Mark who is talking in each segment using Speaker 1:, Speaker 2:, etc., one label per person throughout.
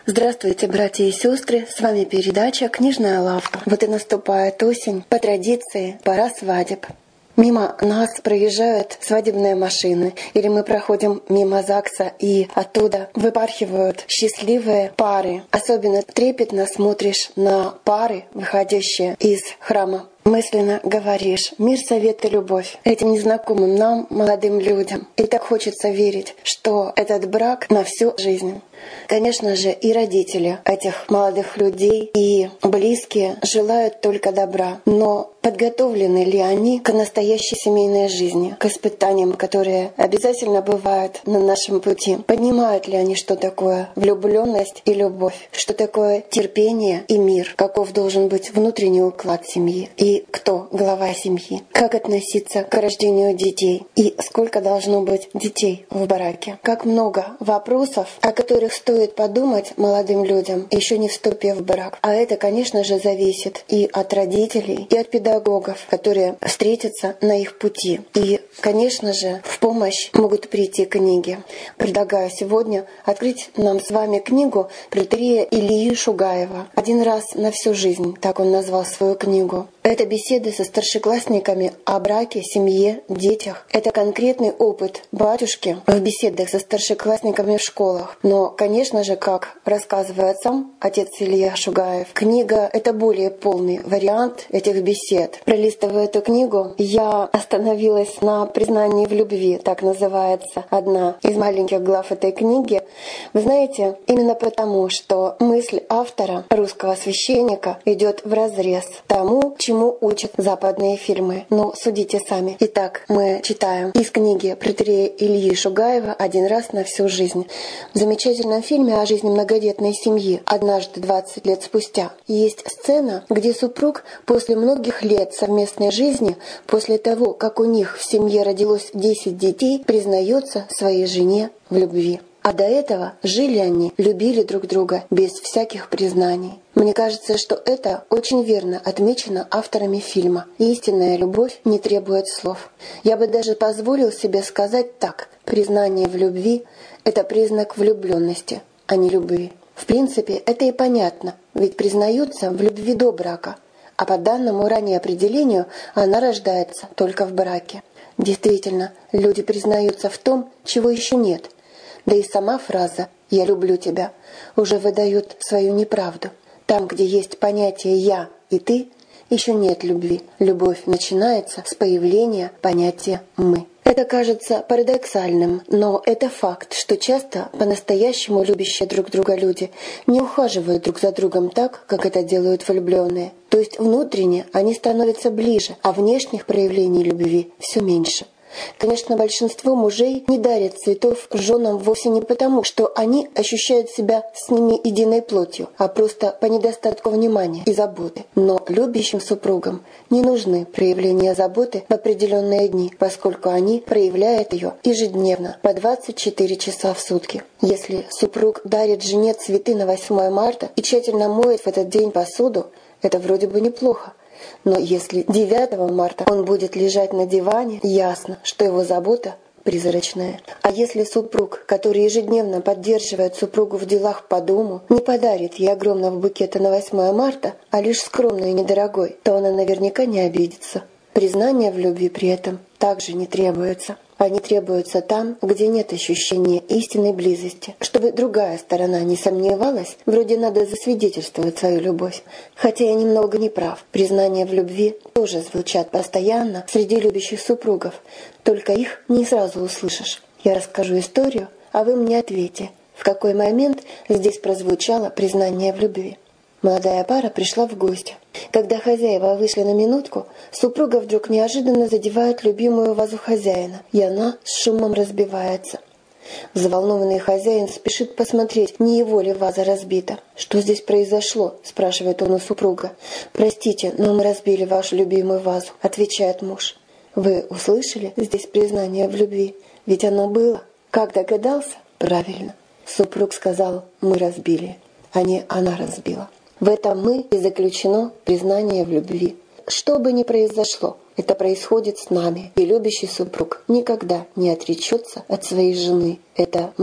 Speaker 1: Здравствуйте, братья и сестры! С вами передача «Книжная лавка». Вот и наступает осень. По традиции пора свадеб. Мимо нас проезжают свадебные машины, или мы проходим мимо ЗАГСа, и оттуда выпархивают счастливые пары. Особенно трепетно смотришь на пары, выходящие из храма. Мысленно говоришь: «Мир, совет и любовь» этим незнакомым нам, молодым людям. И так хочется верить, что этот брак на всю жизнь. Конечно же, и родители этих молодых людей, и близкие желают только добра. Но подготовлены ли они к настоящей семейной жизни, к испытаниям, которые обязательно бывают на нашем пути? Понимают ли они, что такое влюбленность и любовь, что такое терпение и мир, каков должен быть внутренний уклад семьи, и кто глава семьи, как относиться к рождению детей, и сколько должно быть детей в браке? Как много вопросов, о которых стоит подумать молодым людям, еще не вступив в брак. А это, конечно же, зависит и от родителей, и от педагогов, которые встретятся на их пути. И, конечно же, в помощь могут прийти книги. Предлагаю сегодня открыть нам с вами книгу протоиерея Ильи Шугаева «Один раз на всю жизнь», так он назвал свою книгу. Это беседы со старшеклассниками о браке, семье, детях. Это конкретный опыт батюшки в беседах со старшеклассниками в школах. Но, конечно же, как рассказывает сам отец Илья Шугаев, книга — это более полный вариант этих бесед. Пролистывая эту книгу, я остановилась на признании в любви, так называется одна из маленьких глав этой книги. Вы знаете, именно потому, что мысль автора, русского священника, идет вразрез тому, чему учат западные фильмы. Но судите сами. Итак, мы читаем из книги протоиерея Ильи Шугаева «Один раз на всю жизнь». В замечательном фильме о жизни многодетной семьи «Однажды 20 лет спустя» есть сцена, где супруг после многих лет совместной жизни, после того, как у них в семье родилось 10 детей, признается своей жене в любви. А до этого жили они, любили друг друга без всяких признаний. Мне кажется, что это очень верно отмечено авторами фильма. Истинная любовь не требует слов. Я бы даже позволил себе сказать так: признание в любви — это признак влюбленности, а не любви. В принципе, это и понятно, ведь признаются в любви до брака, а по данному ранее определению она рождается только в браке. Действительно, люди признаются в том, чего еще нет. Да и сама фраза «я люблю тебя» уже выдает свою неправду. Там, где есть понятие «я» и «ты», еще нет любви. Любовь начинается с появления понятия «мы». Это кажется парадоксальным, но это факт, что часто по-настоящему любящие друг друга люди не ухаживают друг за другом так, как это делают влюбленные. То есть внутренне они становятся ближе, а внешних проявлений любви все меньше. Конечно, большинство мужей не дарят цветов женам вовсе не потому, что они ощущают себя с ними единой плотью, а просто по недостатку внимания и заботы. Но любящим супругам не нужны проявления заботы в определенные дни, поскольку они проявляют ее ежедневно по 24 часа в сутки. Если супруг дарит жене цветы на 8 марта и тщательно моет в этот день посуду, это вроде бы неплохо. Но если 9 марта он будет лежать на диване, ясно, что его забота призрачная. А если супруг, который ежедневно поддерживает супругу в делах по дому, не подарит ей огромного букета на 8 марта, а лишь скромный и недорогой, то она наверняка не обидится. Признание в любви при этом также не требуется. Они требуются там, где нет ощущения истинной близости. Чтобы другая сторона не сомневалась, вроде надо засвидетельствовать свою любовь. Хотя я немного не прав. Признания в любви тоже звучат постоянно среди любящих супругов. Только их не сразу услышишь. Я расскажу историю, а вы мне ответьте, в какой момент здесь прозвучало признание в любви. Молодая пара пришла в гости. Когда хозяева вышли на минутку, супруга вдруг неожиданно задевает любимую вазу хозяина, и она с шумом разбивается. Взволнованный хозяин спешит посмотреть, не его ли ваза разбита. «Что здесь произошло?» – спрашивает он у супруга. «Простите, но мы разбили вашу любимую вазу», – отвечает муж. «Вы услышали здесь признание в любви? Ведь оно было. Как догадался?» «Правильно». Супруг сказал: «Мы разбили», а не «она разбила». В этом мы и заключено признание в любви. Что бы ни произошло, это происходит с нами, и любящий супруг никогда не отречется от своей жены. Это мы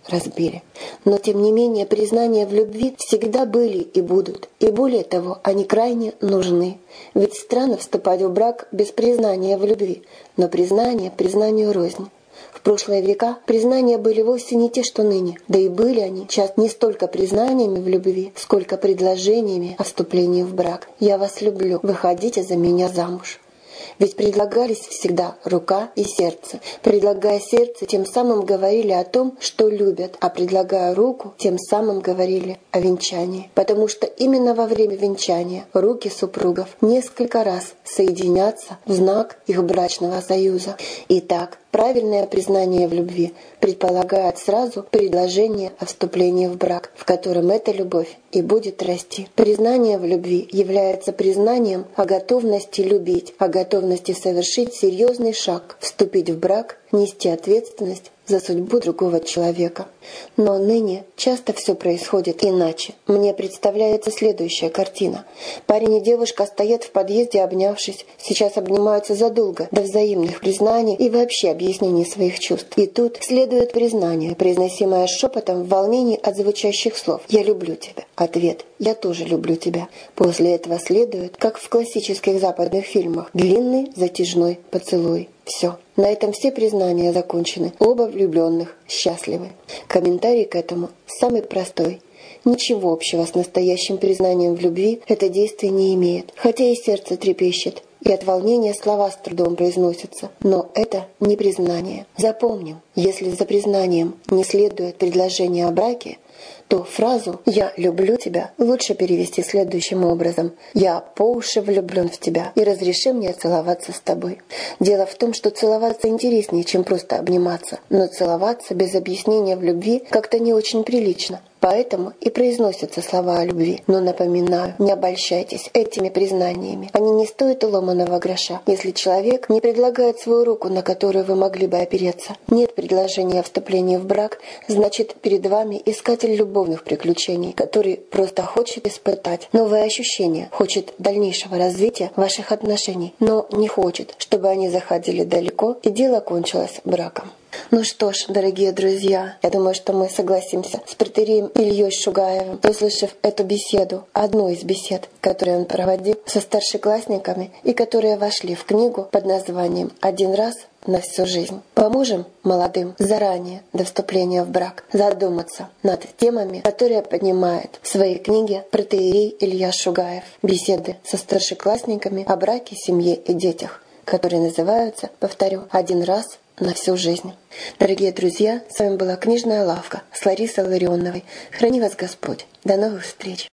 Speaker 1: разбили. Но тем не менее признания в любви всегда были и будут. И более того, они крайне нужны. Ведь странно вступать в брак без признания в любви. Но признание признанию рознь. В прошлые века признания были вовсе не те, что ныне. Да и были они часто не столько признаниями в любви, сколько предложениями о вступлении в брак. «Я вас люблю, выходите за меня замуж». Ведь предлагались всегда рука и сердце. Предлагая сердце, тем самым говорили о том, что любят, а предлагая руку, тем самым говорили о венчании. Потому что именно во время венчания руки супругов несколько раз соединятся в знак их брачного союза. Итак, правильное признание в любви предполагает сразу предложение о вступлении в брак, в котором эта любовь и будет расти. Признание в любви является признанием о готовности любить, о готовности совершить серьезный шаг, вступить в брак, нести ответственность за судьбу другого человека. Но ныне часто все происходит иначе. Мне представляется следующая картина. Парень и девушка стоят в подъезде, обнявшись. Сейчас обнимаются задолго до взаимных признаний и вообще объяснений своих чувств. И тут следует признание, произносимое шепотом в волнении от звучащих слов. «Я люблю тебя». Ответ: «Я тоже люблю тебя». После этого следует, как в классических западных фильмах, длинный затяжной поцелуй. Все. На этом все признания закончены. Оба влюбленных счастливы. Комментарий к этому самый простой. Ничего общего с настоящим признанием в любви это действие не имеет. Хотя и сердце трепещет, и от волнения слова с трудом произносятся. Но это не признание. Запомним, если за признанием не следует предложение о браке, то фразу «я люблю тебя» лучше перевести следующим образом: «Я по уши влюблен в тебя и разреши мне целоваться с тобой». Дело в том, что целоваться интереснее, чем просто обниматься, но целоваться без объяснения в любви как-то не очень прилично. Поэтому и произносятся слова о любви. Но напоминаю, не обольщайтесь этими признаниями. Они не стоят и ломаного гроша, если человек не предлагает свою руку, на которую вы могли бы опереться. Нет предложения о вступлении в брак, значит, перед вами искатель любовных приключений, который просто хочет испытать новые ощущения, хочет дальнейшего развития ваших отношений, но не хочет, чтобы они заходили далеко и дело кончилось браком. Ну что ж, дорогие друзья, я думаю, что мы согласимся с протоиереем Ильей Шугаевым, услышав эту беседу, одну из бесед, которую он проводил со старшеклассниками и которые вошли в книгу под названием «Один раз на всю жизнь». Поможем молодым заранее, до вступления в брак, задуматься над темами, которые поднимает в своей книге протоиерей Илья Шугаев. Беседы со старшеклассниками о браке, семье и детях, которые называются, повторю, «Один раз на всю жизнь». Дорогие друзья, с вами была Книжная лавка с Ларисой Ларионовой. Храни вас Господь. До новых встреч!